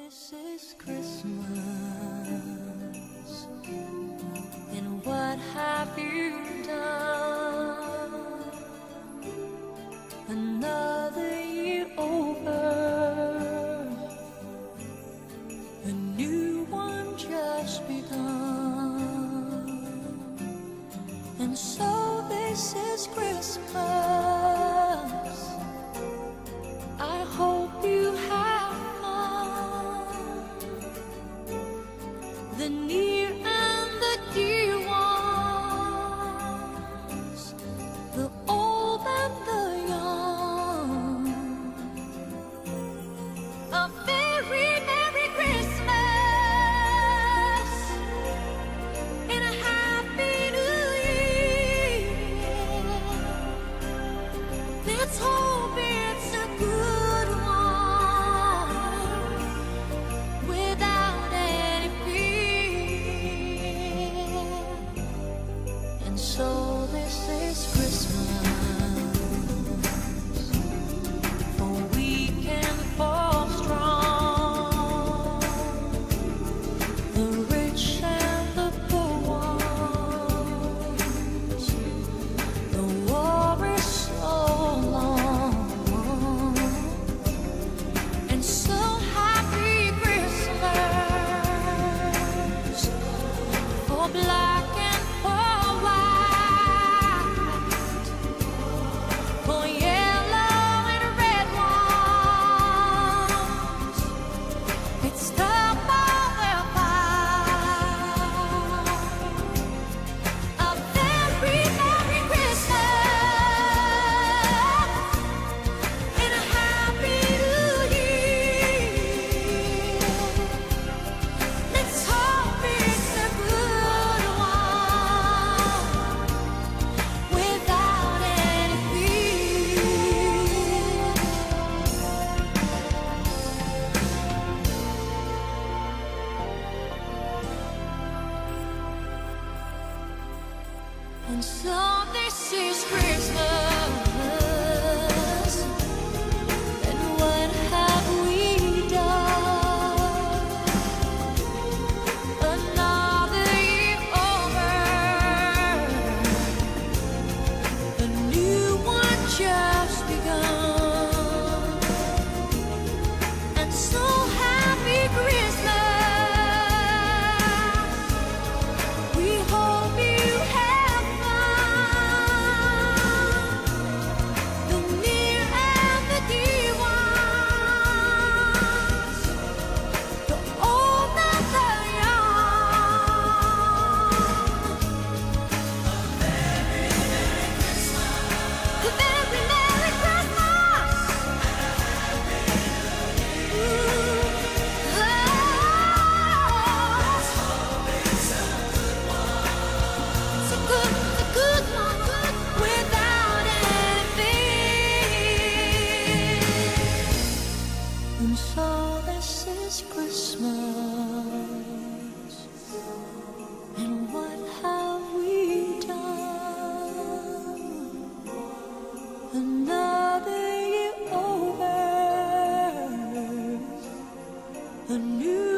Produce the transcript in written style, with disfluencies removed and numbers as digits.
this is Christmas, and what have you done? Another year over, a new one just begun, and so this is Christmas. I hope you have fun. The near and the dear ones, the old and the young. A very Merry Christmas and a Happy New Year. Let's hope it's a good one without any fear. And so this is Christmas, for weak and for strong, the rich and the poor ones. The war is so long, and so happy Christmas for black and for white, for yellow and red ones. It's time for their fight. A very Merry Christmas and a Happy New Year. Let's hope it's a good one without any fear. And so this is Christmas, and what have we done? Another year over, a new one just begun, and so happy Christmas. We hope you have fun. The near and the dear ones, the old and the young. A very Merry Christmas. A very Merry Christmas. It's a good one without any fear. And so this is Christmas, and what have we done? Another year over, a new